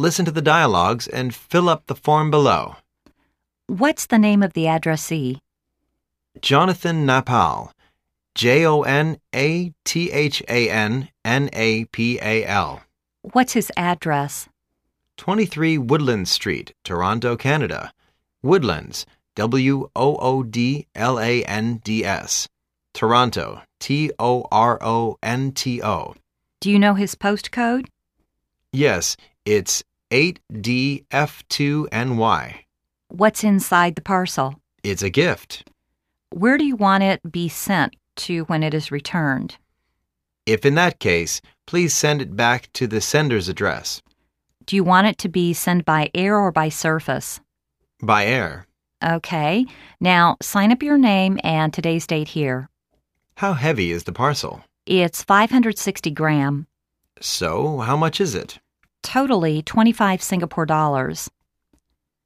listen to the dialogues and fill up the form below. What's the name of the addressee? Jonathan Napal. JONATHANNAPAL. What's his address? 23 Woodlands Street, Toronto, Canada. Woodlands, WOODLANDS. Toronto, TORONTO. Do you know his postcode? Yes, it's 8DF2NY. What's inside the parcel? It's a gift. Where do you want it be sent to when it is returned? If in that case, please send it back to the sender's address. Do you want it to be sent by air or by surface? By air. Okay. Now, sign up your name and today's date here. How heavy is the parcel? It's 560 gram. So, how much is it? Totally 25 Singapore dollars.